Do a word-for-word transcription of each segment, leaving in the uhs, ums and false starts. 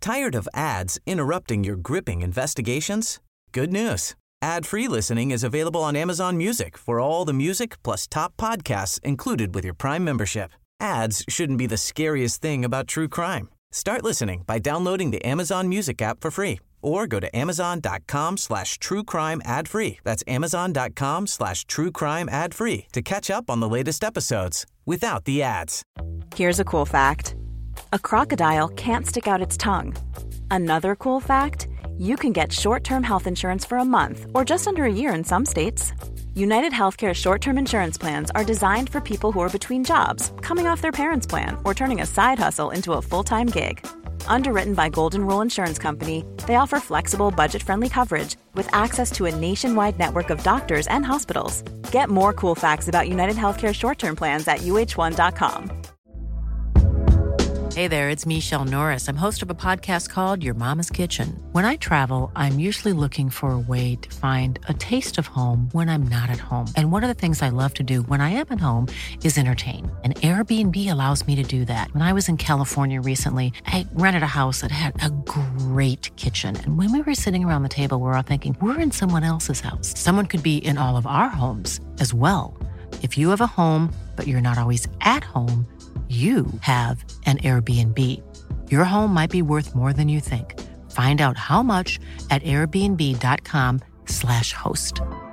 Tired of ads interrupting your gripping investigations? Good news. Ad-free listening is available on Amazon Music for all the music plus top podcasts included with your Prime membership. Ads shouldn't be the scariest thing about true crime. Start listening by downloading the Amazon Music app for free or go to amazon.com slash true crime ad free. That's amazon.com slash true crime ad free to catch up on the latest episodes without the ads. Here's a cool fact. A crocodile can't stick out its tongue. Another cool fact, you can get short-term health insurance for a month or just under a year in some states. United Healthcare short-term insurance plans are designed for people who are between jobs, coming off their parents' plan, or turning a side hustle into a full-time gig. Underwritten by Golden Rule Insurance Company, they offer flexible, budget-friendly coverage with access to a nationwide network of doctors and hospitals. Get more cool facts about United Healthcare short-term plans at U H one dot com. Hey there, it's Michelle Norris. I'm host of a podcast called Your Mama's Kitchen. When I travel, I'm usually looking for a way to find a taste of home when I'm not at home. And one of the things I love to do when I am at home is entertain. And Airbnb allows me to do that. When I was in California recently, I rented a house that had a great kitchen. And when we were sitting around the table, we were all thinking, we're in someone else's house. Someone could be in all of our homes as well. If you have a home, but you're not always at home, you have an Airbnb. Your home might be worth more than you think. Find out how much at airbnb.com slash host.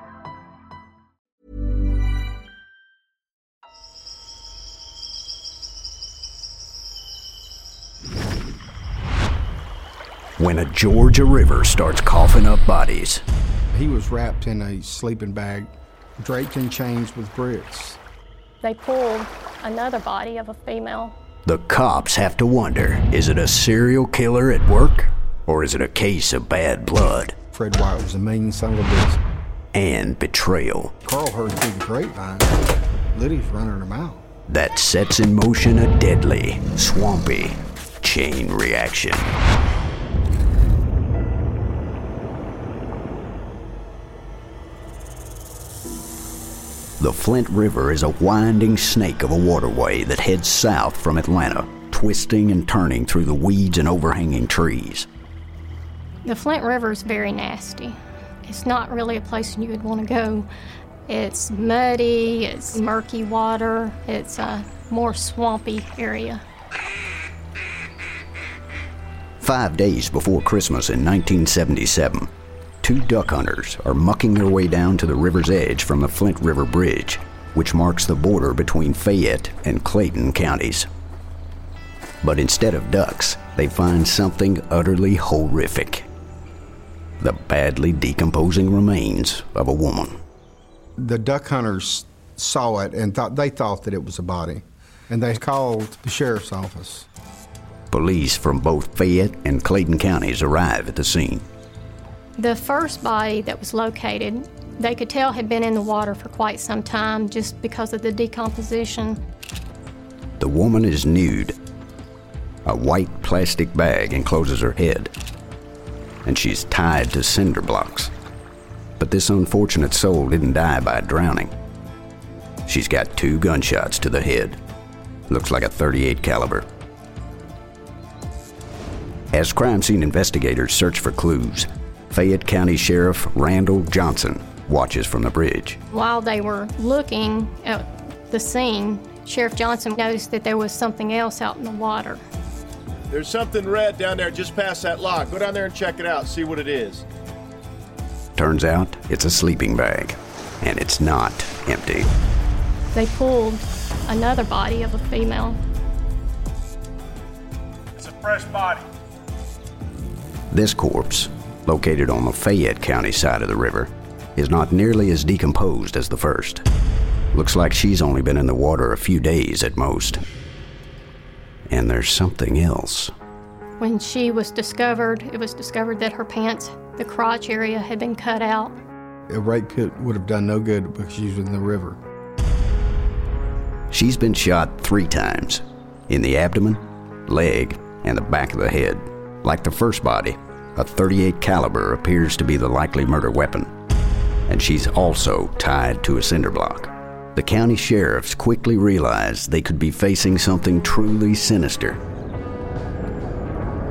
When a Georgia river starts coughing up bodies. He was wrapped in a sleeping bag, draped in chains with bricks. They pulled another body of a female. The cops have to wonder, is it a serial killer at work? Or is it a case of bad blood? Fred White was a mean son of a bitch. And betrayal. Carl heard through the grapevine. Liddy's running him out. That sets in motion a deadly, swampy chain reaction. The Flint River is a winding snake of a waterway that heads south from Atlanta, twisting and turning through the weeds and overhanging trees. The Flint River is very nasty. It's not really a place you would want to go. It's muddy, it's murky water, it's a more swampy area. Five days before Christmas in nineteen seventy-seven, two duck hunters are mucking their way down to the river's edge from the Flint River Bridge, which marks the border between Fayette and Clayton counties. But instead of ducks, they find something utterly horrific. The badly decomposing remains of a woman. The duck hunters saw it and thought they thought that it was a body, and they called the sheriff's office. Police from both Fayette and Clayton counties arrive at the scene. The first body that was located, they could tell had been in the water for quite some time just because of the decomposition. The woman is nude. A white plastic bag encloses her head, and she's tied to cinder blocks. But this unfortunate soul didn't die by drowning. She's got two gunshots to the head. Looks like a thirty-eight caliber. As crime scene investigators search for clues, Fayette County Sheriff Randall Johnson watches from the bridge. While they were looking at the scene, Sheriff Johnson noticed that there was something else out in the water. There's something red down there just past that lock. Go down there and check it out, see what it is. Turns out it's a sleeping bag, and it's not empty. They pulled another body of a female. It's a fresh body. This corpse, located on the Fayette County side of the river, is not nearly as decomposed as the first. Looks like she's only been in the water a few days at most. And there's something else. When she was discovered, it was discovered that her pants, the crotch area, had been cut out. A rape kit would have done no good because she was in the river. She's been shot three times, in the abdomen, leg, and the back of the head. Like the first body, a thirty-eight caliber appears to be the likely murder weapon, and she's also tied to a cinder block. The county sheriffs quickly realized they could be facing something truly sinister.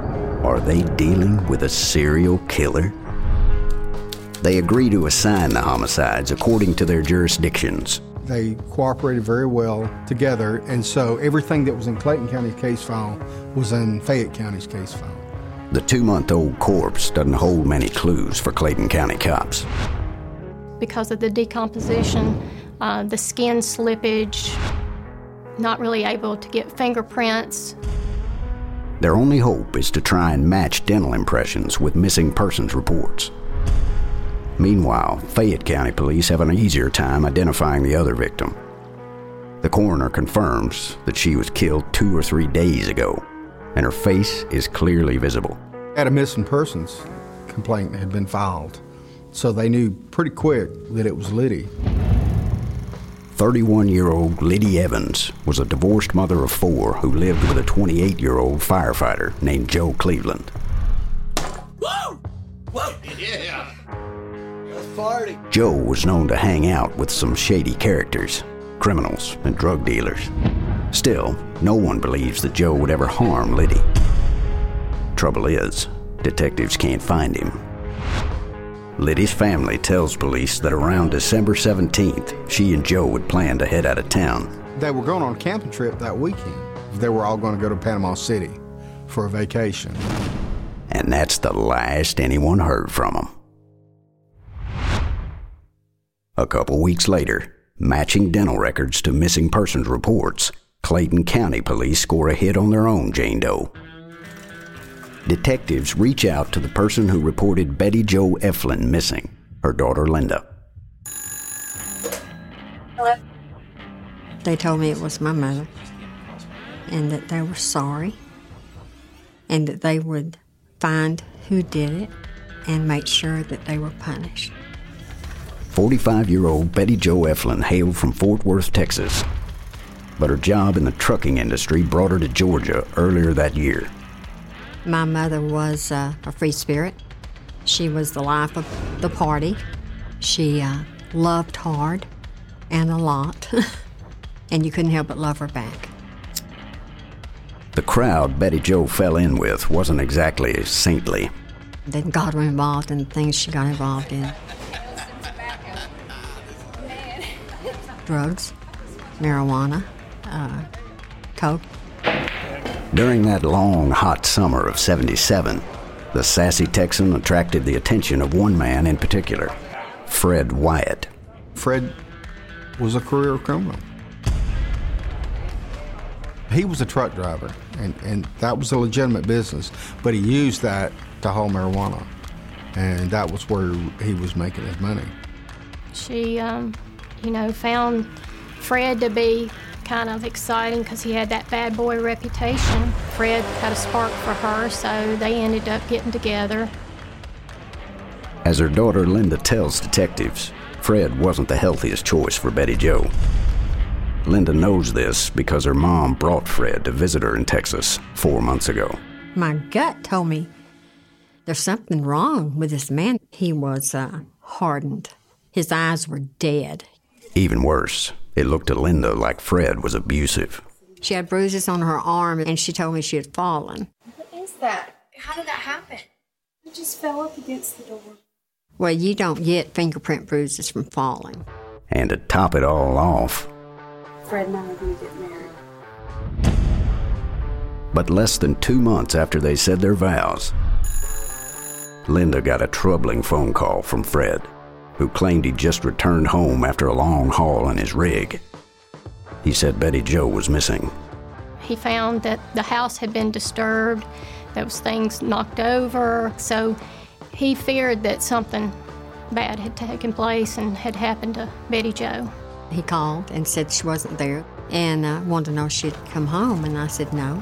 Are they dealing with a serial killer? They agree to assign the homicides according to their jurisdictions. They cooperated very well together, and so everything that was in Clayton County's case file was in Fayette County's case file. The two-month-old corpse doesn't hold many clues for Clayton County cops. Because of the decomposition, uh, the skin slippage, not really able to get fingerprints. Their only hope is to try and match dental impressions with missing persons reports. Meanwhile, Fayette County police have an easier time identifying the other victim. The coroner confirms that she was killed two or three days ago, and her face is clearly visible. At a missing persons complaint had been filed, so they knew pretty quick that it was Liddy. thirty-one-year-old Liddy Evans was a divorced mother of four who lived with a twenty-eight-year-old firefighter named Joe Cleveland. Whoa! Whoa! Yeah! Party. Joe was known to hang out with some shady characters, criminals and drug dealers. Still, no one believes that Joe would ever harm Liddy. Trouble is, detectives can't find him. Liddy's family tells police that around December seventeenth, she and Joe would plan to head out of town. They were going on a camping trip that weekend. They were all going to go to Panama City for a vacation. And that's the last anyone heard from them. A couple weeks later, matching dental records to missing persons reports, Clayton County police score a hit on their own Jane Doe. Detectives reach out to the person who reported Betty Jo Eflin missing, her daughter Linda. Hello? They told me it was my mother, and that they were sorry, and that they would find who did it and make sure that they were punished. forty-five-year-old Betty Jo Eflin hailed from Fort Worth, Texas, but her job in the trucking industry brought her to Georgia earlier that year. My mother was uh, a free spirit. She was the life of the party. She uh, loved hard and a lot, and you couldn't help but love her back. The crowd Betty Jo fell in with wasn't exactly saintly. Then God was involved in the things she got involved in. Drugs, marijuana, uh, coke. During that long, hot summer of seventy-seven, the sassy Texan attracted the attention of one man in particular, Fred Wyatt. Fred was a career criminal. He was a truck driver, and, and that was a legitimate business, but he used that to haul marijuana, and that was where he was making his money. She, um, you know, found Fred to be kind of exciting because he had that bad boy reputation. Fred had a spark for her, so they ended up getting together. As her daughter Linda tells detectives, Fred wasn't the healthiest choice for Betty Jo. Linda knows this because her mom brought Fred to visit her in Texas four months ago. My gut told me there's something wrong with this man. He was uh, hardened. His eyes were dead. Even worse, it looked to Linda like Fred was abusive. She had bruises on her arm, and she told me she had fallen. What is that? How did that happen? I just fell up against the door. Well, you don't get fingerprint bruises from falling. And to top it all off, Fred and I are going to get married. But less than two months after they said their vows, Linda got a troubling phone call from Fred, who claimed he'd just returned home after a long haul in his rig. He said Betty Jo was missing. He found that the house had been disturbed, there was things knocked over, so he feared that something bad had taken place and had happened to Betty Jo. He called and said she wasn't there and uh, wanted to know if she'd come home, and I said no.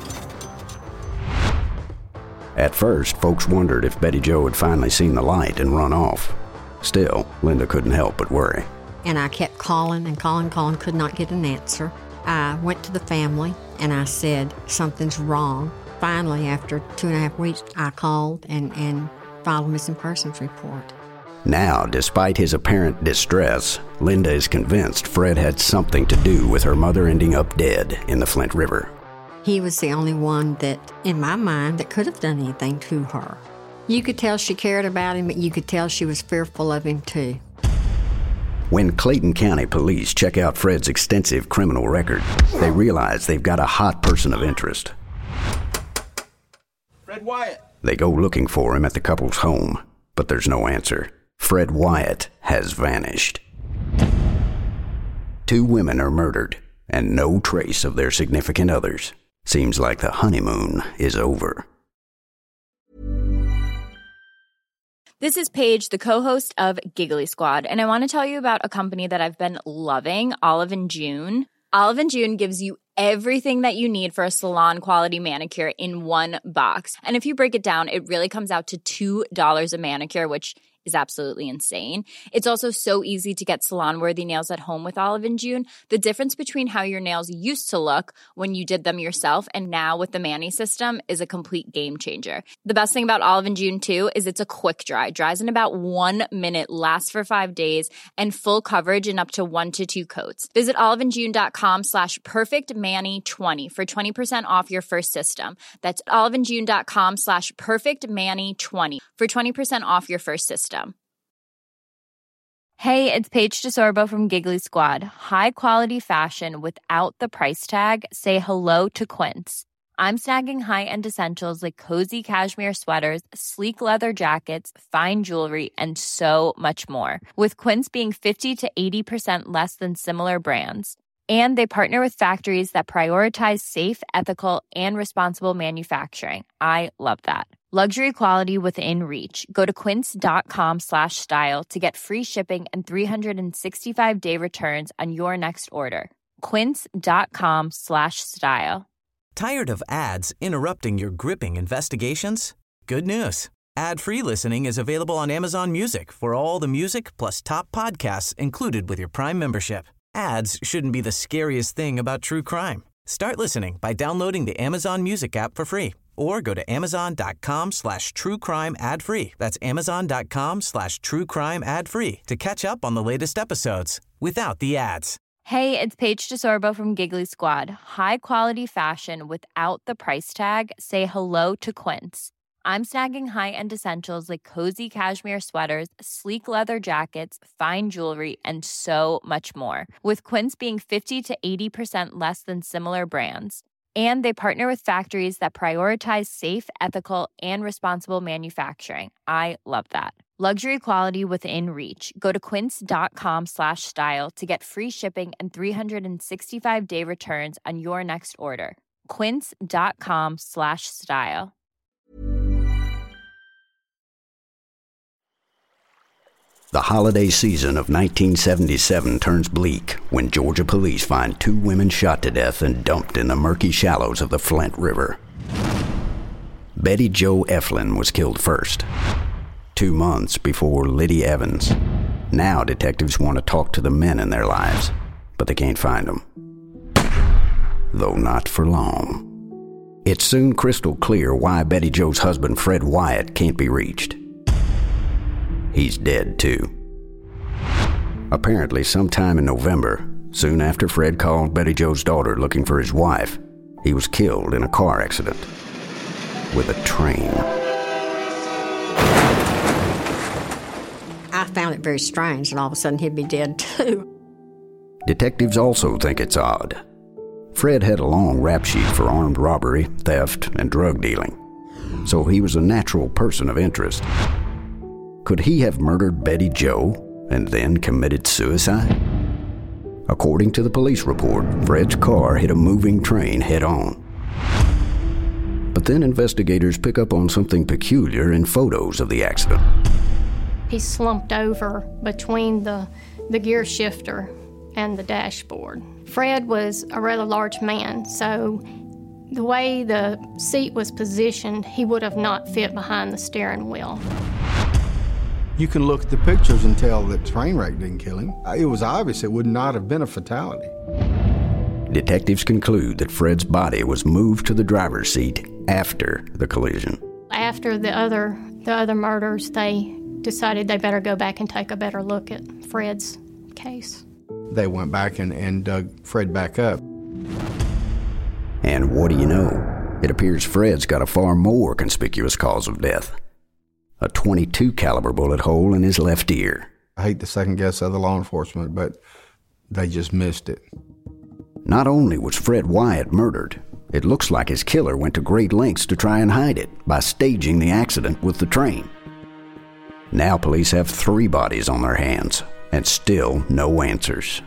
At first, folks wondered if Betty Jo had finally seen the light and run off. Still, Linda couldn't help but worry. And I kept calling and calling, calling, could not get an answer. I went to the family and I said, something's wrong. Finally, after two and a half weeks, I called and, and filed a missing persons report. Now, despite his apparent distress, Linda is convinced Fred had something to do with her mother ending up dead in the Flint River. He was the only one that, in my mind, that could have done anything to her. You could tell she cared about him, but you could tell she was fearful of him too. When Clayton County Police check out Fred's extensive criminal record, they realize they've got a hot person of interest. Fred Wyatt. They go looking for him at the couple's home, but there's no answer. Fred Wyatt has vanished. Two women are murdered, and no trace of their significant others. Seems like the honeymoon is over. This is Paige, the co-host of Giggly Squad, and I want to tell you about a company that I've been loving, Olive and June. Olive and June gives you everything that you need for a salon-quality manicure in one box. And if you break it down, it really comes out to two dollars a manicure, which is absolutely insane. It's also so easy to get salon-worthy nails at home with Olive and June. The difference between how your nails used to look when you did them yourself and now with the Mani system is a complete game changer. The best thing about Olive and June, too, is it's a quick dry. Dries in about one minute, lasts for five days, and full coverage in up to one to two coats. Visit oliveandjune.com slash perfectmani20 for twenty percent off your first system. That's oliveandjune.com slash perfectmani20 for twenty percent off your first system. Hey, it's Paige DeSorbo from Giggly Squad. High quality fashion without the price tag. Say hello to Quince. I'm snagging high-end essentials like cozy cashmere sweaters, sleek leather jackets, fine jewelry, and so much more. With Quince being fifty to eighty percent less than similar brands. And they partner with factories that prioritize safe, ethical, and responsible manufacturing. I love that. Luxury quality within reach. Go to quince.com slash style to get free shipping and three sixty-five day returns on your next order. Quince.com slash style. Tired of ads interrupting your gripping investigations? Good news. Ad-free listening is available on Amazon Music for all the music plus top podcasts included with your Prime membership. Ads shouldn't be the scariest thing about true crime. Start listening by downloading the Amazon Music app for free or go to amazon.com slash true crime ad free. That's amazon.com slash true crime ad free to catch up on the latest episodes without the ads. Hey, it's Paige DeSorbo from Giggly Squad. High quality fashion without the price tag. Say hello to Quince. I'm snagging high-end essentials like cozy cashmere sweaters, sleek leather jackets, fine jewelry, and so much more. With Quince being fifty to eighty percent less than similar brands. And they partner with factories that prioritize safe, ethical, and responsible manufacturing. I love that. Luxury quality within reach. Go to quince.com slash style to get free shipping and three sixty-five day returns on your next order. Quince.com slash style. The holiday season of nineteen seventy-seven turns bleak when Georgia police find two women shot to death and dumped in the murky shallows of the Flint River. Betty Jo Eflin was killed first, two months before Liddy Evans. Now detectives want to talk to the men in their lives, but they can't find them. Though not for long. It's soon crystal clear why Betty Jo's husband Fred Wyatt can't be reached. He's dead, too. Apparently, sometime in November, soon after Fred called Betty Jo's daughter looking for his wife, he was killed in a car accident with a train. I found it very strange that all of a sudden he'd be dead, too. Detectives also think it's odd. Fred had a long rap sheet for armed robbery, theft, and drug dealing, so he was a natural person of interest. Could he have murdered Betty Jo and then committed suicide? According to the police report, Fred's car hit a moving train head-on. But then investigators pick up on something peculiar in photos of the accident. He slumped over between the, the gear shifter and the dashboard. Fred was a rather large man, so the way the seat was positioned, he would have not fit behind the steering wheel. You can look at the pictures and tell that train wreck didn't kill him. It was obvious it would not have been a fatality. Detectives conclude that Fred's body was moved to the driver's seat after the collision. After the other the other murders, they decided they better go back and take a better look at Fred's case. They went back and, and dug Fred back up. And what do you know? It appears Fred's got a far more conspicuous cause of death. A twenty-two caliber bullet hole in his left ear. I hate to second guess other law enforcement, but they just missed it. Not only was Fred Wyatt murdered, it looks like his killer went to great lengths to try and hide it by staging the accident with the train. Now police have three bodies on their hands, and still no answers.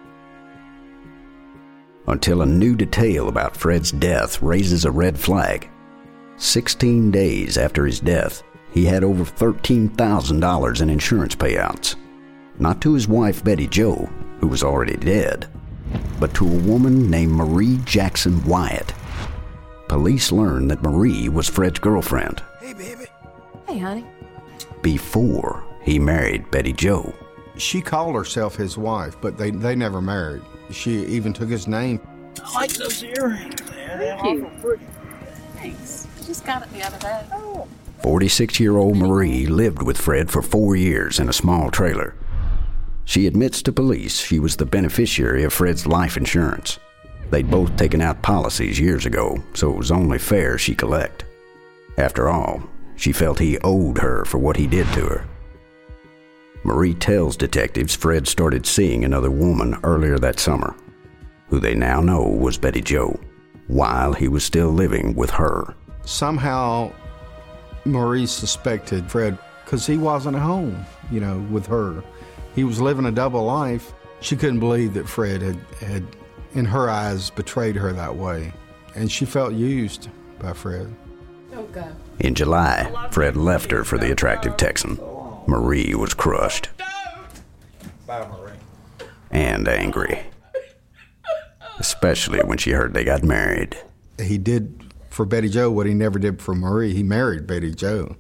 Until a new detail about Fred's death raises a red flag. Sixteen days after his death, he had over thirteen thousand dollars in insurance payouts. Not to his wife Betty Jo, who was already dead, but to a woman named Marie Jackson Wyatt. Police learned that Marie was Fred's girlfriend. Hey, baby. Hey, honey. Before he married Betty Jo. She called herself his wife, but they, they never married. She even took his name. I like those earrings, man. They're awful pretty. Thanks. Just got it the other day. Oh. forty-six-year-old Marie lived with Fred for four years in a small trailer. She admits to police she was the beneficiary of Fred's life insurance. They'd both taken out policies years ago, so it was only fair she collect. After all, she felt he owed her for what he did to her. Marie tells detectives Fred started seeing another woman earlier that summer, who they now know was Betty Jo, while he was still living with her. Somehow, Marie suspected Fred because he wasn't at home, you know, with her. He was living a double life. She couldn't believe that Fred had, had, in her eyes, betrayed her that way. And she felt used by Fred. Okay. In July, Fred left her for the attractive Texan. Marie was crushed. Bye, Marie. And angry. Especially when she heard they got married. He did for Betty Jo what he never did for Marie. He married Betty Jo.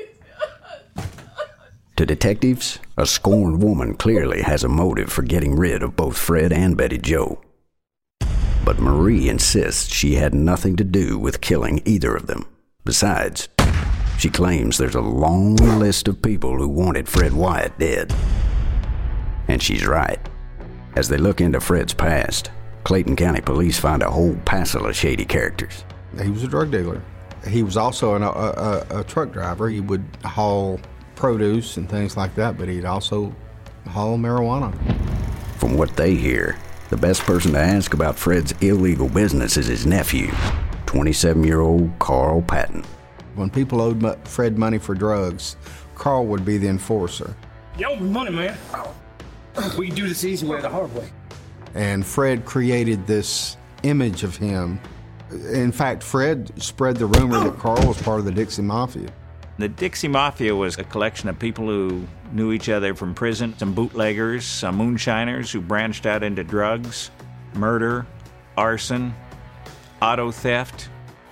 To detectives, a scorned woman clearly has a motive for getting rid of both Fred and Betty Jo. But Marie insists she had nothing to do with killing either of them. Besides, she claims there's a long list of people who wanted Fred Wyatt dead. And she's right. As they look into Fred's past, Clayton County Police find a whole passel of shady characters. He was a drug dealer. He was also an, a, a, a truck driver. He would haul produce and things like that, but he'd also haul marijuana. From what they hear, the best person to ask about Fred's illegal business is his nephew, twenty-seven-year-old Carl Patton. When people owed Fred money for drugs, Carl would be the enforcer. You owe me money, man. We can do this easy way or the hard way. And Fred created this image of him. In fact, Fred spread the rumor that Carl was part of the Dixie Mafia. The Dixie Mafia was a collection of people who knew each other from prison, some bootleggers, some moonshiners who branched out into drugs, murder, arson, auto theft.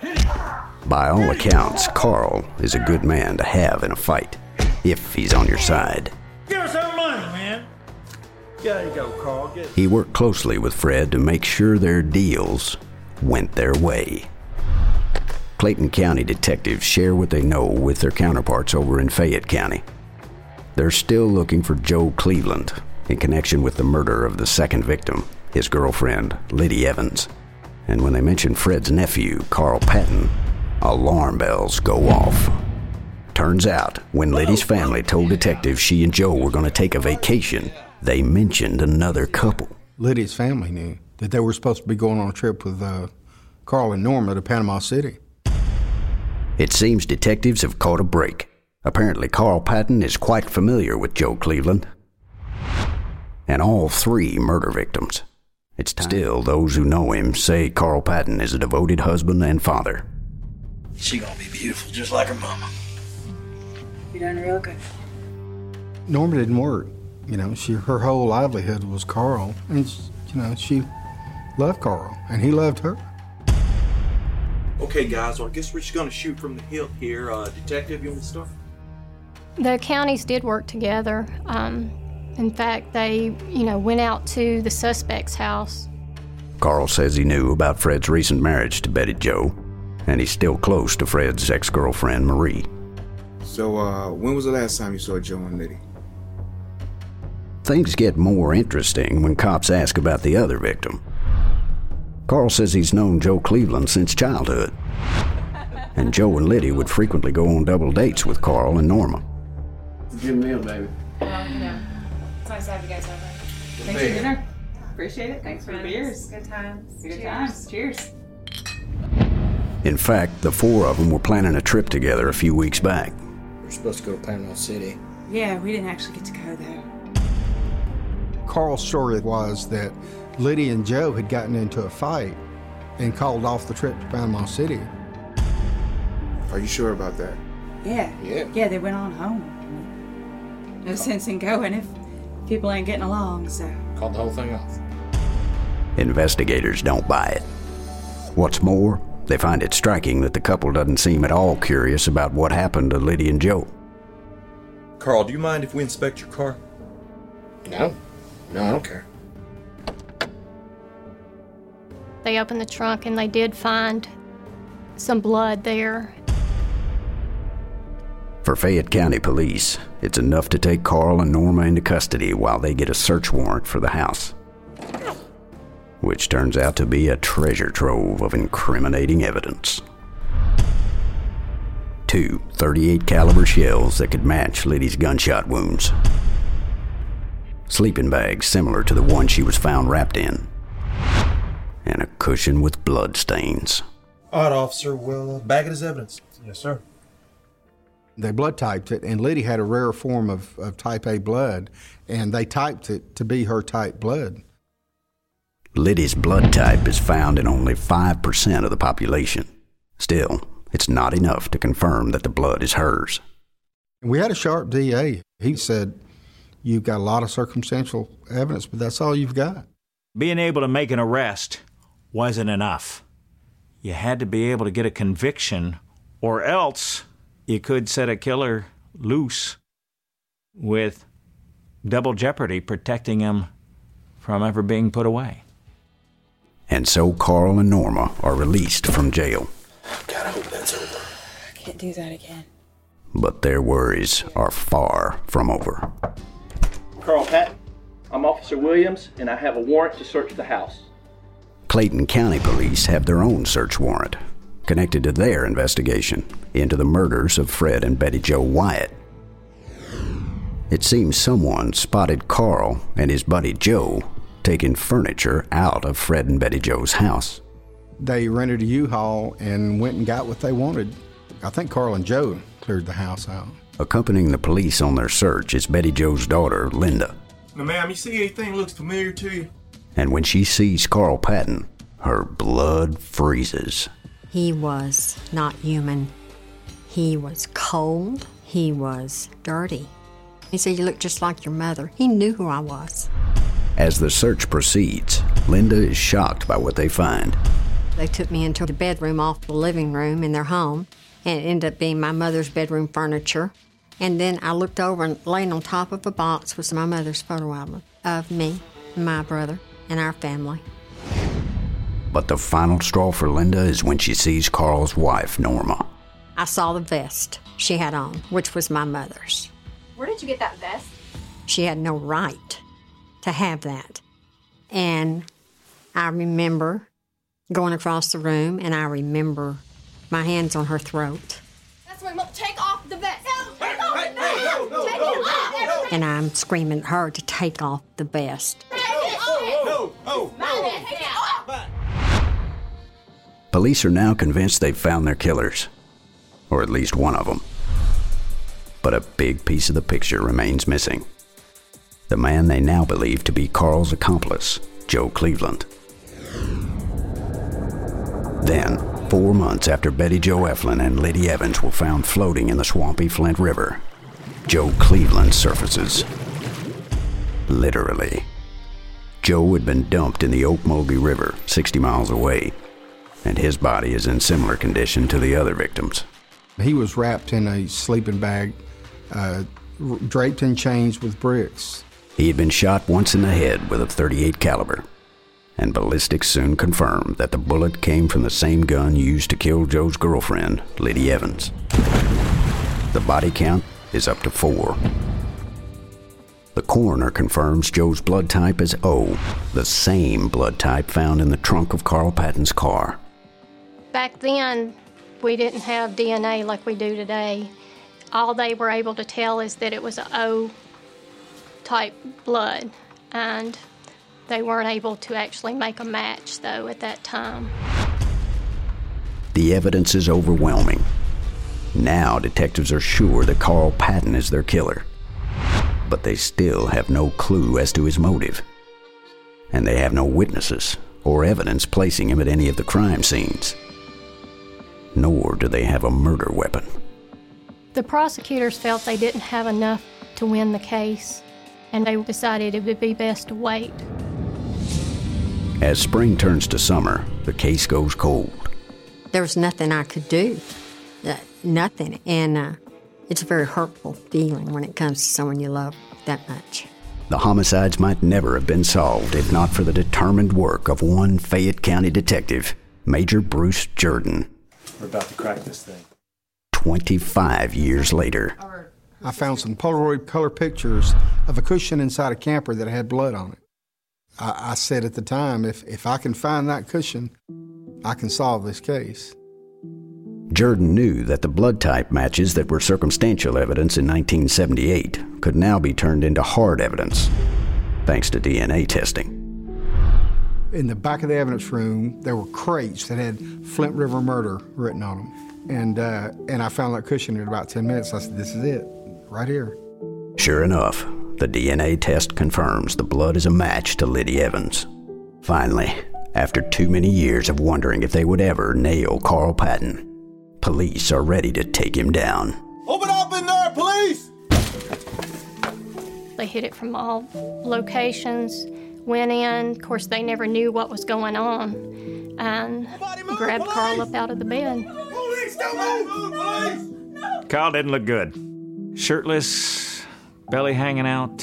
By all accounts, Carl is a good man to have in a fight, if he's on your side. Give us our money, man. There you go, Carl. Get He worked closely with Fred to make sure their deals went their way. Clayton County detectives share what they know with their counterparts over in Fayette County. They're still looking for Joe Cleveland in connection with the murder of the second victim, his girlfriend, Liddy Evans. And when they mention Fred's nephew, Carl Patton, alarm bells go off. Turns out, when Liddy's family told detectives she and Joe were going to take a vacation, they mentioned another couple. Liddy's family knew that they were supposed to be going on a trip with uh, Carl and Norma to Panama City. It seems detectives have caught a break. Apparently, Carl Patton is quite familiar with Joe Cleveland. And all three murder victims. It's time. Still, those who know him say Carl Patton is a devoted husband and father. She gonna be beautiful just like her mama. You done real good. Norma didn't work. You know, she her whole livelihood was Carl. And, she, you know, she loved Carl, and he loved her. Okay, guys, well, I guess we're just going to shoot from the hip here. Uh, Detective, you want to start? The counties did work together. Um, in fact, they, you know, went out to the suspect's house. Carl says he knew about Fred's recent marriage to Betty Jo, and he's still close to Fred's ex-girlfriend, Marie. So, uh, when was the last time you saw Joe and Liddy? Things get more interesting when cops ask about the other victim. Carl says he's known Joe Cleveland since childhood. And Joe and Liddy would frequently go on double dates with Carl and Norma. Good meal, baby. Well, you know, it's nice to have you guys over. Thanks for dinner. Appreciate it. Thanks for the beers. Good times. Good times. Cheers. In fact, the four of them were planning a trip together a few weeks back. We're supposed to go to Panama City. Yeah, we didn't actually get to go there. Carl's story was that Liddy and Joe had gotten into a fight and called off the trip to Panama City. Are you sure about that? Yeah. Yeah. Yeah, they went on home. No sense in going if people ain't getting along, so. Called the whole thing off. Investigators don't buy it. What's more, they find it striking that the couple doesn't seem at all curious about what happened to Liddy and Joe. Carl, do you mind if we inspect your car? No. No, I don't care. They opened the trunk and they did find some blood there. For Fayette County Police, it's enough to take Carl and Norma into custody while they get a search warrant for the house, which turns out to be a treasure trove of incriminating evidence. Two thirty-eight caliber shells that could match Liddy's gunshot wounds. Sleeping bags similar to the one she was found wrapped in. And a cushion with blood stains. All right, officer, we'll uh, bag it as evidence. Yes, sir. They blood typed it, and Liddy had a rare form of, of type A blood, and they typed it to be her type blood. Liddy's blood type is found in only five percent of the population. Still, it's not enough to confirm that the blood is hers. We had a sharp D A. He said, you've got a lot of circumstantial evidence, but that's all you've got. Being able to make an arrest wasn't enough. You had to be able to get a conviction, or else you could set a killer loose with double jeopardy protecting him from ever being put away. And so Carl and Norma are released from jail. God, I hope that's over. I can't do that again. But their worries are far from over. Carl Patton, I'm Officer Williams, and I have a warrant to search the house. Clayton County Police have their own search warrant, connected to their investigation into the murders of Fred and Betty Jo Wyatt. It seems someone spotted Carl and his buddy Joe taking furniture out of Fred and Betty Jo's house. They rented a U-Haul and went and got what they wanted. I think Carl and Joe cleared the house out. Accompanying the police on their search is Betty Jo's daughter, Linda. Now, ma'am, you see anything that looks familiar to you? And when she sees Carl Patton, her blood freezes. He was not human. He was cold. He was dirty. He said, you look just like your mother. He knew who I was. As the search proceeds, Linda is shocked by what they find. They took me into the bedroom off the living room in their home, and it ended up being my mother's bedroom furniture. And then I looked over, and laying on top of a box was my mother's photo album of me, my brother, and our family. But the final straw for Linda is when she sees Carl's wife, Norma. I saw the vest she had on, which was my mother's. Where did you get that vest? She had no right to have that. And I remember going across the room, and I remember my hands on her throat. That's my mom. Take off the vest. No, take off the vest. No, no, take no, it off. no. And I'm screaming at her to take off the vest. Take it off. No, no, no. Take it off. Police are now convinced they've found their killers, or at least one of them. But a big piece of the picture remains missing. The man they now believe to be Carl's accomplice, Joe Cleveland. Then, four months after Betty Jo Eflin and Liddy Evans were found floating in the swampy Flint River, Joe Cleveland surfaces. Literally. Joe had been dumped in the Okmulgee River, sixty miles away, and his body is in similar condition to the other victims. He was wrapped in a sleeping bag, uh, draped in chains with bricks. He had been shot once in the head with a thirty-eight caliber, and ballistics soon confirmed that the bullet came from the same gun used to kill Joe's girlfriend, Liddy Evans. The body count is up to four. The coroner confirms Joe's blood type is O, the same blood type found in the trunk of Carl Patton's car. Back then, we didn't have D N A like we do today. All they were able to tell is that it was an O-type blood, and they weren't able to actually make a match, though, at that time. The evidence is overwhelming. Now detectives are sure that Carl Patton is their killer, but they still have no clue as to his motive. And they have no witnesses or evidence placing him at any of the crime scenes. Nor do they have a murder weapon. The prosecutors felt they didn't have enough to win the case, and they decided it would be best to wait. As spring turns to summer, the case goes cold. There was nothing I could do. Uh, nothing. And uh, it's a very hurtful feeling when it comes to someone you love that much. The homicides might never have been solved if not for the determined work of one Fayette County detective, Major Bruce Jordan. We're about to crack this thing. twenty-five years later. I found some Polaroid color pictures of a cushion inside a camper that had blood on it. I, I said at the time, if, if I can find that cushion, I can solve this case. Jordan knew that the blood type matches that were circumstantial evidence in nineteen seventy-eight could now be turned into hard evidence, thanks to D N A testing. In the back of the evidence room, there were crates that had Flint River Murder written on them. And, uh, and I found that cushion in about ten minutes. I said, this is it, right here. Sure enough, the D N A test confirms the blood is a match to Liddy Evans. Finally, after too many years of wondering if they would ever nail Carl Patton, police are ready to take him down. Open up in there, police! They hit it from all locations, went in. Of course, they never knew what was going on, and move, grabbed police! Carl up out of the bed. Police, don't move! Police! Carl didn't look good. Shirtless, belly hanging out,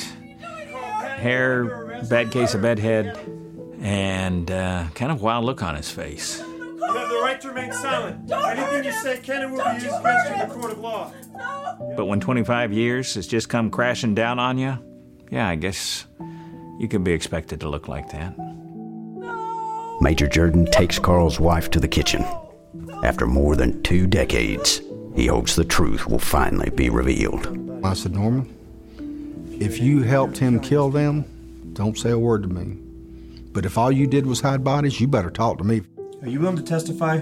hair, bad case of bedhead, and uh, kind of wild look on his face. You have the right to remain silent. Anything you say can and will be used against you in the court of law. But when twenty-five years has just come crashing down on you, yeah, I guess you could be expected to look like that. Major Jordan takes Carl's wife to the kitchen. After more than two decades, he hopes the truth will finally be revealed. I said, Norman, if you helped him kill them, don't say a word to me. But if all you did was hide bodies, you better talk to me. Are you willing to testify?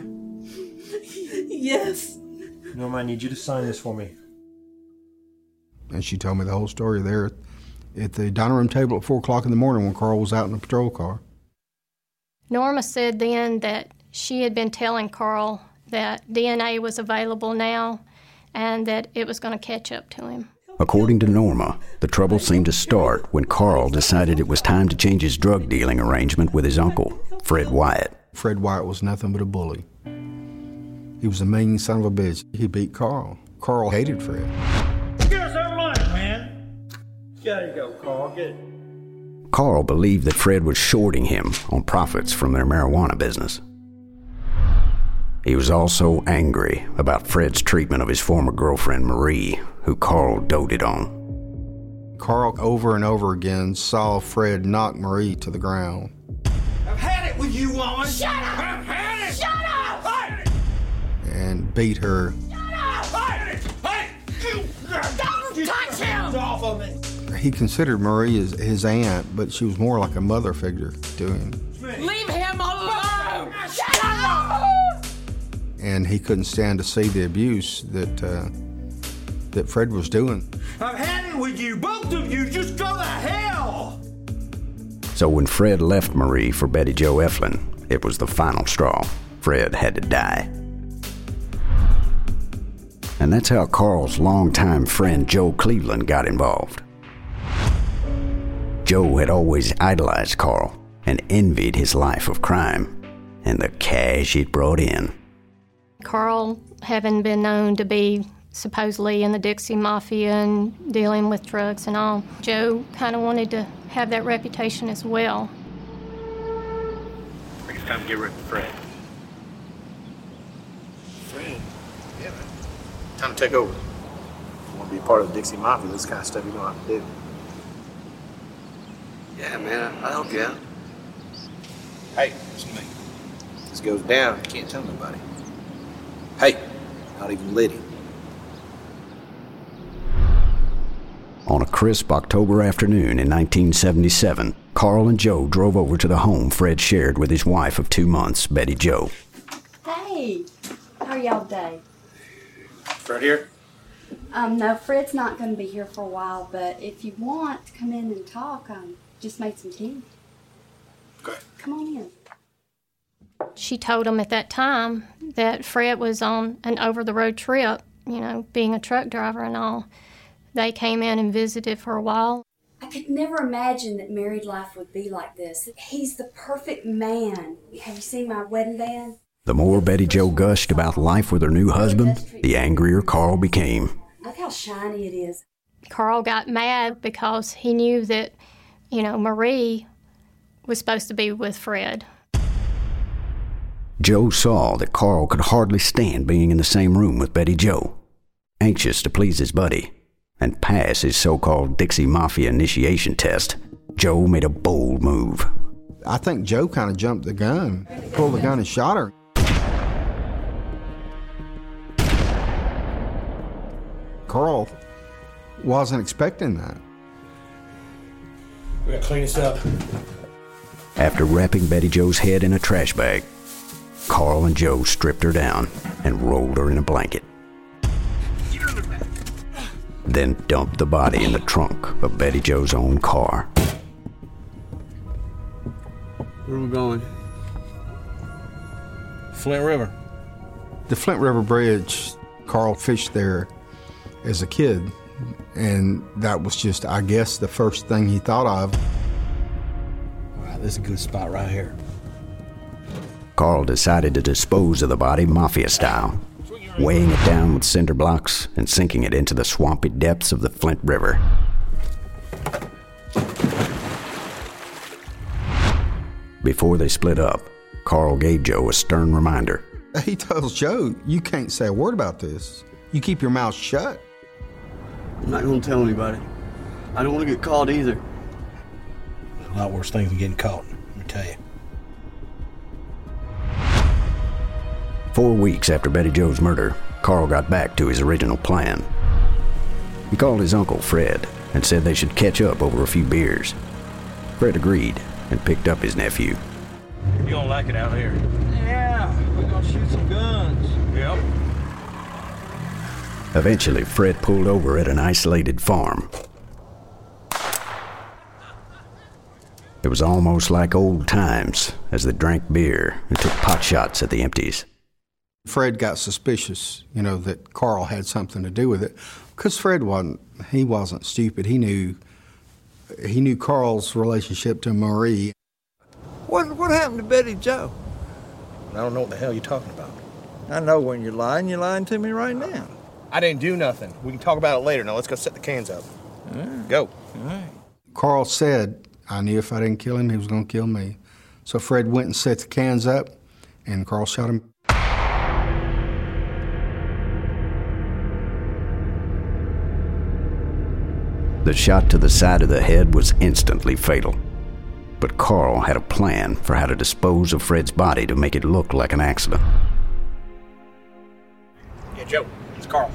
Yes. Norma, I need you to sign this for me. And she told me the whole story there at the dining room table at four o'clock in the morning when Carl was out in the patrol car. Norma said then that she had been telling Carl that D N A was available now and that it was going to catch up to him. According to Norma, the trouble seemed to start when Carl decided it was time to change his drug dealing arrangement with his uncle, Fred Wyatt. Fred Wyatt was nothing but a bully. He was a mean son of a bitch. He beat Carl. Carl hated Fred. Give us our money, man. There you go, Carl. Get it. Carl believed that Fred was shorting him on profits from their marijuana business. He was also angry about Fred's treatment of his former girlfriend, Marie, who Carl doted on. Carl over and over again saw Fred knock Marie to the ground. I've had it with you, woman. Shut up! I've had it! Shut up! Hey! And beat her. Shut up! Hey! Hey! You, Don't touch him! Off of me! He considered Marie as his aunt, but she was more like a mother figure to him. Leave him alone! Shut up! And he couldn't stand to see the abuse that uh, that Fred was doing. I've had it with you, both of you. Just go to hell! So when Fred left Marie for Betty Jo Eflin, it was the final straw. Fred had to die. And that's how Carl's longtime friend Joe Cleveland got involved. Joe had always idolized Carl and envied his life of crime and the cash it brought in. Carl, having been known to be supposedly in the Dixie Mafia and dealing with drugs and all, Joe kind of wanted to have that reputation as well. I think it's time to get rid of Fred. Fred? Yeah, man. Time to take over. If you want to be a part of the Dixie Mafia, this kind of stuff you don't have to do. Yeah, man, I'll help you out. Hey, it's me. This goes down, you can't tell nobody. Hey, not even Liddy. On a crisp October afternoon in nineteen seventy-seven, Carl and Joe drove over to the home Fred shared with his wife of two months, Betty Jo. Hey, how are y'all today? Fred here? Um, no, Fred's not going to be here for a while, but if you want to come in and talk, um, just made some tea. Okay. Come on in. She told him at that time that Fred was on an over-the-road trip, you know, being a truck driver and all. They came in and visited for a while. I could never imagine that married life would be like this. He's the perfect man. Have you seen my wedding band? The more Betty Jo gushed about life with her new husband, the angrier Carl became. Look how shiny it is. Carl got mad because he knew that, you know, Marie was supposed to be with Fred. Joe saw that Carl could hardly stand being in the same room with Betty Jo. Anxious to please his buddy and pass his so-called Dixie Mafia initiation test, Joe made a bold move. I think Joe kind of jumped the gun, pulled the gun and shot her. Carl wasn't expecting that. We gotta clean this up. After wrapping Betty Jo's head in a trash bag, Carl and Joe stripped her down and rolled her in a blanket. Then dumped the body in the trunk of Betty Jo's own car. Where are we going? Flint River. The Flint River Bridge, Carl fished there as a kid, and that was just, I guess, the first thing he thought of. All right, this is a good spot right here. Carl decided to dispose of the body mafia style, weighing it down with cinder blocks and sinking it into the swampy depths of the Flint River. Before they split up, Carl gave Joe a stern reminder. He tells Joe, you can't say a word about this. You keep your mouth shut. I'm not going to tell anybody. I don't want to get caught either. A lot worse things than getting caught, let me tell you. Four weeks after Betty Jo's murder, Carl got back to his original plan. He called his uncle, Fred, and said they should catch up over a few beers. Fred agreed and picked up his nephew. You don't like it out here? Yeah, we're gonna shoot some guns. Yep. Eventually, Fred pulled over at an isolated farm. It was almost like old times as they drank beer and took pot shots at the empties. Fred got suspicious, you know, that Carl had something to do with it, because Fred wasn't, he wasn't stupid. He knew, he knew Carl's relationship to Marie. What, what happened to Betty Jo? I don't know what the hell you're talking about. I know when you're lying, you're lying to me right now. I didn't do nothing. We can talk about it later. Now let's go set the cans up. All right. Go. All right. Carl said, I knew if I didn't kill him, he was going to kill me. So Fred went and set the cans up, and Carl shot him. The shot to the side of the head was instantly fatal. But Carl had a plan for how to dispose of Fred's body to make it look like an accident. Yeah, Joe, it's Carl.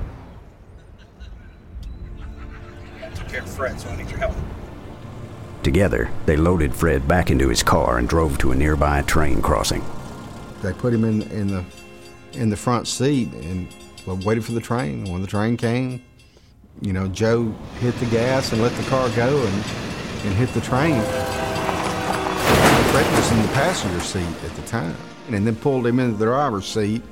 I took care of Fred, so I need your help. Together, they loaded Fred back into his car and drove to a nearby train crossing. They put him in, in, the, in the front seat and well, waited for the train. When the train came, you know, Joe hit the gas and let the car go and, and hit the train. Fred was in the passenger seat at the time, and then pulled him into the driver's seat.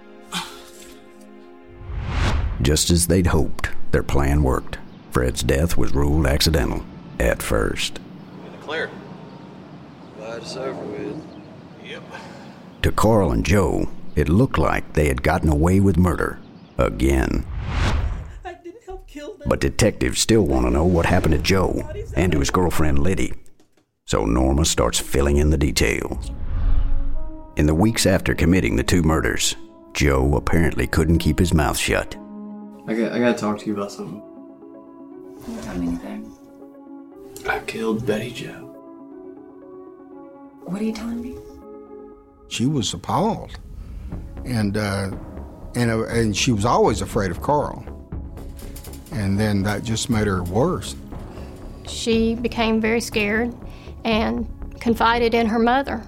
Just as they'd hoped, their plan worked. Fred's death was ruled accidental at first. Clear. Glad it's over with. Yep. To Carl and Joe, it looked like they had gotten away with murder again. I didn't help kill them. But detectives still want to know what happened to Joe and to his girlfriend Liddy. So Norma starts filling in the details. In the weeks after committing the two murders, Joe apparently couldn't keep his mouth shut. I got, I got to talk to you about something. Don't tell me anything. I killed Betty Jo. What are you telling me? She was appalled. And, uh, and, uh, and she was always afraid of Carl. And then that just made her worse. She became very scared and confided in her mother.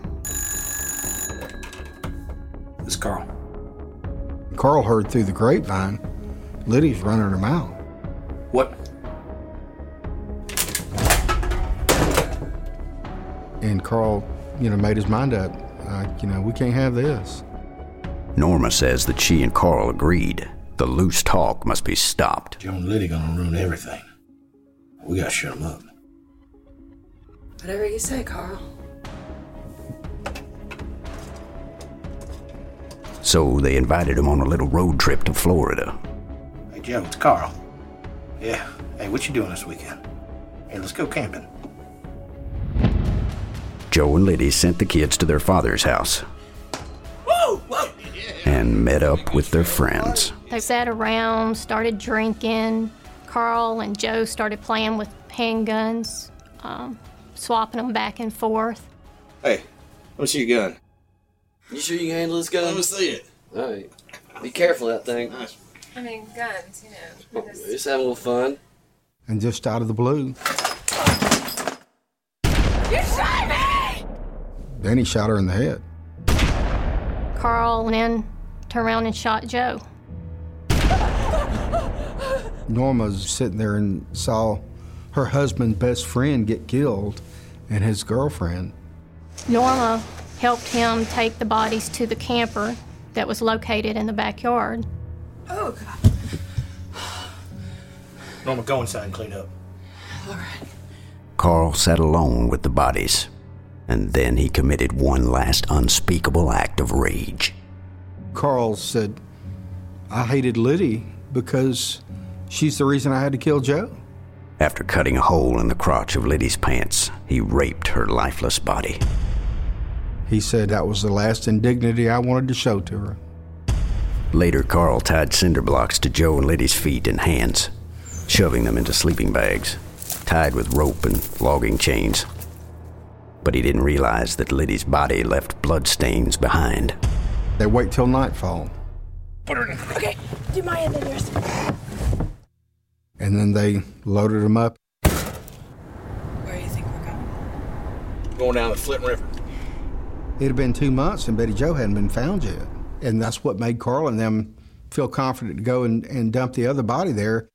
It's Carl. Carl heard through the grapevine Liddy's running her mouth. What? And Carl, you know, made his mind up. Uh, you know, we can't have this. Norma says that she and Carl agreed the loose talk must be stopped. Joe and Liddy gonna ruin everything. We gotta shut them up. Whatever you say, Carl. So they invited him on a little road trip to Florida. Hey, Joe, it's Carl. Yeah. Hey, what you doing this weekend? Hey, let's go camping. Joe and Liddy sent the kids to their father's house Whoa, whoa. and met up with their friends. They sat around, started drinking. Carl and Joe started playing with handguns, um, swapping them back and forth. Hey, let me see your gun. You sure you can handle this gun? Let me see it. All right. Be careful of that thing. Nice. I mean, guns, you know. Just... Just having a little fun. And just out of the blue, You shot me! then he shot her in the head. Carl then turned around and shot Joe. Norma's sitting there and saw her husband's best friend get killed and his girlfriend. Norma helped him take the bodies to the camper that was located in the backyard. Oh, God. Norma, go inside and clean up. All right. Carl sat alone with the bodies, and then he committed one last unspeakable act of rage. Carl said, I hated Liddy because she's the reason I had to kill Joe. After cutting a hole in the crotch of Liddy's pants, he raped her lifeless body. He said that was the last indignity I wanted to show to her. Later, Carl tied cinder blocks to Joe and Liddy's feet and hands, shoving them into sleeping bags, tied with rope and logging chains. But he didn't realize that Liddy's body left bloodstains behind. They wait till nightfall. Put her in. Okay, do my end and yours. And then they loaded him up. Where do you think we're going? Going down the Flint River. It had been two months and Betty Jo hadn't been found yet. And that's what made Carl and them feel confident to go and, and dump the other body there.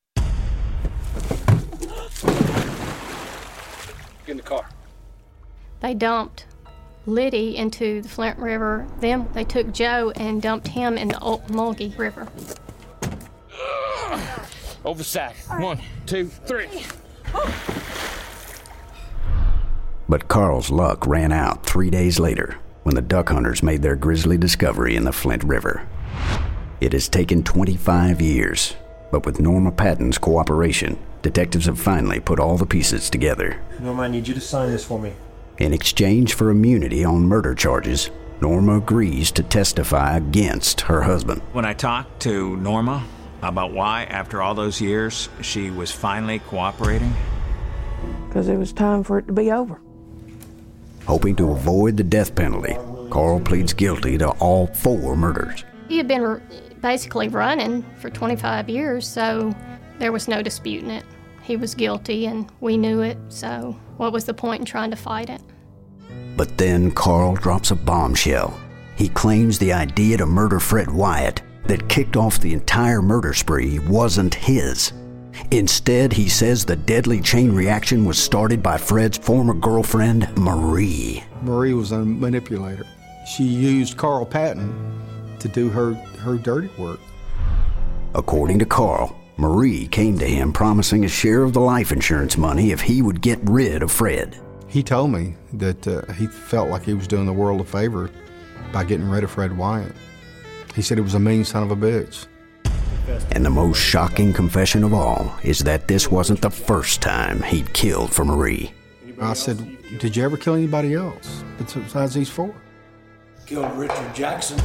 Get in the car. They dumped Liddy into the Flint River. Then they took Joe and dumped him in the Mulkey River. Over the side. One, two, three. But Carl's luck ran out three days later when the duck hunters made their grisly discovery in the Flint River. It has taken twenty-five years, but with Norma Patton's cooperation, detectives have finally put all the pieces together. Norma, I need you to sign this for me. In exchange for immunity on murder charges, Norma agrees to testify against her husband. When I talked to Norma about why, after all those years, she was finally cooperating, because it was time for it to be over. Hoping to avoid the death penalty, Carl pleads guilty to all four murders. He had been r- basically running for twenty-five years, so there was no disputing it. He was guilty, and we knew it, so what was the point in trying to fight it? But then Carl drops a bombshell. He claims the idea to murder Fred Wyatt that kicked off the entire murder spree wasn't his. Instead, he says the deadly chain reaction was started by Fred's former girlfriend, Marie. Marie was a manipulator. She used Carl Patton to do her, her dirty work. According to Carl, Marie came to him promising a share of the life insurance money if he would get rid of Fred. He told me that uh, he felt like he was doing the world a favor by getting rid of Fred Wyatt. He said he was a mean son of a bitch. And the most shocking confession of all is that this wasn't the first time he'd killed for Marie. I said, did you ever kill anybody else besides these four? Killed Richard Jackson.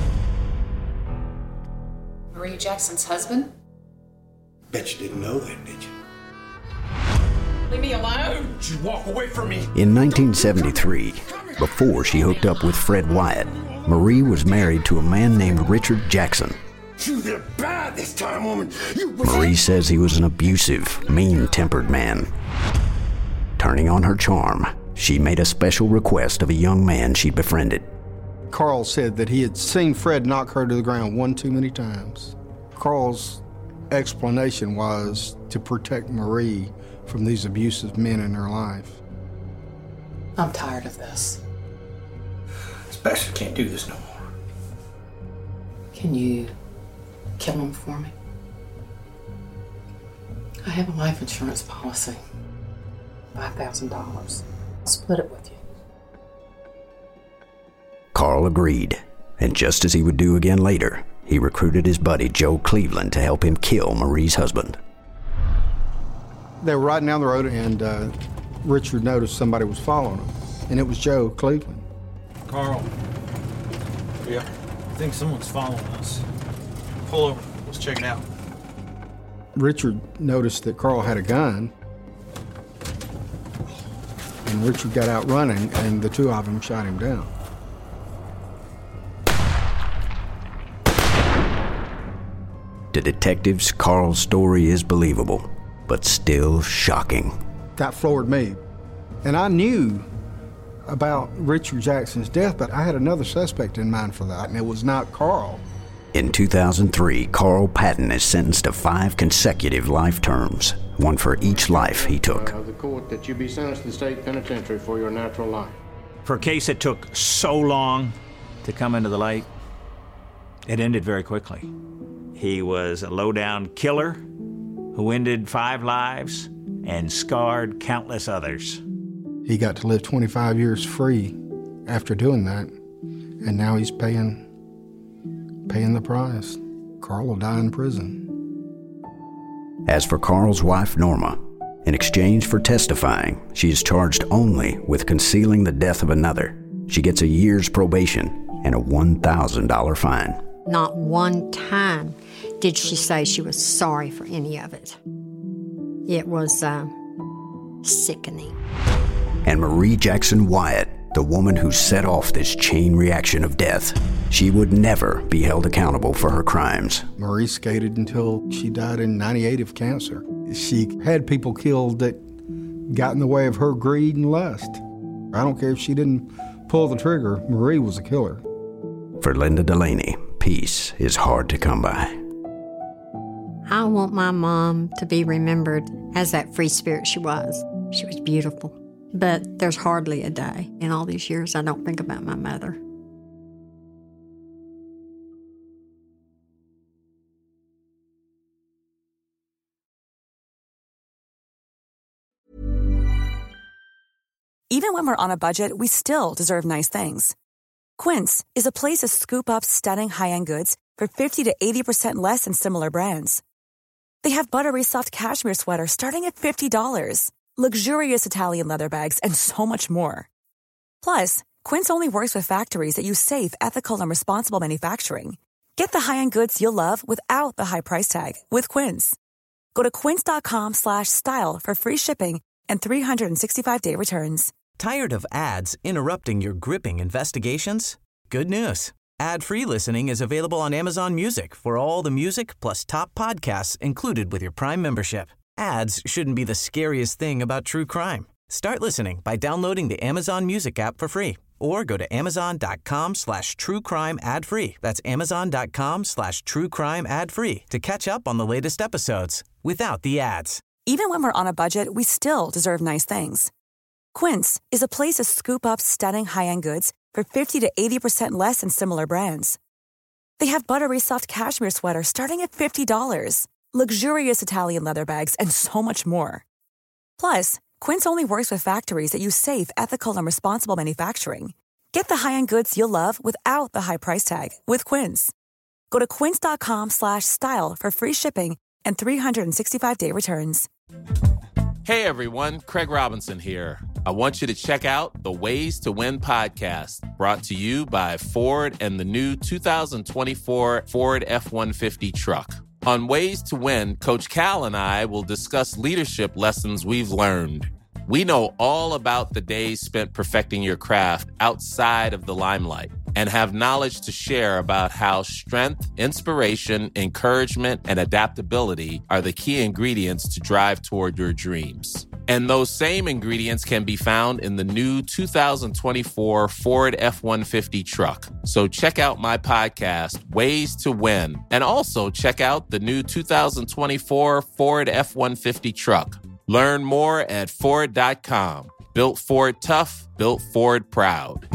Marie Jackson's husband? Bet you didn't know that, did you? Leave me alone. You walk away from me. In nineteen seventy-three, before she hooked up with Fred Wyatt, Marie was married to a man named Richard Jackson. You did bad this time, woman. You Marie says he was an abusive, mean-tempered man. Turning on her charm, she made a special request of a young man she befriended. Carl said that he had seen Fred knock her to the ground one too many times. Carl's explanation was to protect Marie from these abusive men in her life. I'm tired of this. This bastard can't do this no more. Can you kill him for me? I have a life insurance policy. five thousand dollars. I'll split it with you. Carl agreed, and just as he would do again later, he recruited his buddy Joe Cleveland to help him kill Marie's husband. They were riding down the road, and uh, Richard noticed somebody was following him, and it was Joe Cleveland. Carl. Yeah? I think someone's following us. Pull over. Let's check it out. Richard noticed that Carl had a gun, and Richard got out running, and the two of them shot him down. To detectives, Carl's story is believable, but still shocking. That floored me. And I knew about Richard Jackson's death, but I had another suspect in mind for that, and it was not Carl. In two thousand three, Carl Patton is sentenced to five consecutive life terms, one for each life he took. Uh, the court that you be sentenced to the state penitentiary for your natural life. For a case that took so long to come into the light, it ended very quickly. He was a low-down killer who ended five lives and scarred countless others. He got to live twenty-five years free after doing that, and now he's paying, paying the price. Carl will die in prison. As for Carl's wife, Norma, in exchange for testifying, she is charged only with concealing the death of another. She gets a year's probation and a one thousand dollars fine. Not one time did she say she was sorry for any of it. It was uh, sickening. And Marie Jackson Wyatt, the woman who set off this chain reaction of death, she would never be held accountable for her crimes. Marie skated until she died in ninety-eight of cancer. She had people killed that got in the way of her greed and lust. I don't care if she didn't pull the trigger, Marie was a killer. For Linda Delaney, peace is hard to come by. I want my mom to be remembered as that free spirit she was. She was beautiful. But there's hardly a day in all these years I don't think about my mother. Even when we're on a budget, we still deserve nice things. Quince is a place to scoop up stunning high-end goods for fifty to eighty percent less than similar brands. They have buttery soft cashmere sweaters starting at fifty dollars, luxurious Italian leather bags, and so much more. Plus, Quince only works with factories that use safe, ethical, and responsible manufacturing. Get the high-end goods you'll love without the high price tag with Quince. Go to quince.com slash style for free shipping and three sixty-five day returns. Tired of ads interrupting your gripping investigations? Good news. Ad-free listening is available on Amazon Music for all the music plus top podcasts included with your Prime membership. Ads shouldn't be the scariest thing about true crime. Start listening by downloading the Amazon Music app for free or go to amazon.com slash true crime ad free. That's amazon.com slash true crime ad free to catch up on the latest episodes without the ads. Even when we're on a budget, we still deserve nice things. Quince is a place to scoop up stunning high-end goods for fifty to eighty percent less than similar brands. They have buttery soft cashmere sweaters starting at fifty dollars, luxurious Italian leather bags, and so much more. Plus, Quince only works with factories that use safe, ethical, and responsible manufacturing. Get the high-end goods you'll love without the high price tag with Quince. Go to quince.com slash style for free shipping and three sixty-five day returns. Hey everyone, Craig Robinson here. I want you to check out the Ways to Win podcast, brought to you by Ford and the new two thousand twenty-four Ford F one fifty truck. On Ways to Win, Coach Cal and I will discuss leadership lessons we've learned. We know all about the days spent perfecting your craft outside of the limelight and have knowledge to share about how strength, inspiration, encouragement, and adaptability are the key ingredients to drive toward your dreams. And those same ingredients can be found in the new two thousand twenty-four Ford F one fifty truck. So check out my podcast, Ways to Win, and also check out the new two thousand twenty-four Ford F one fifty truck. Learn more at Ford dot com. Built Ford tough, built Ford proud.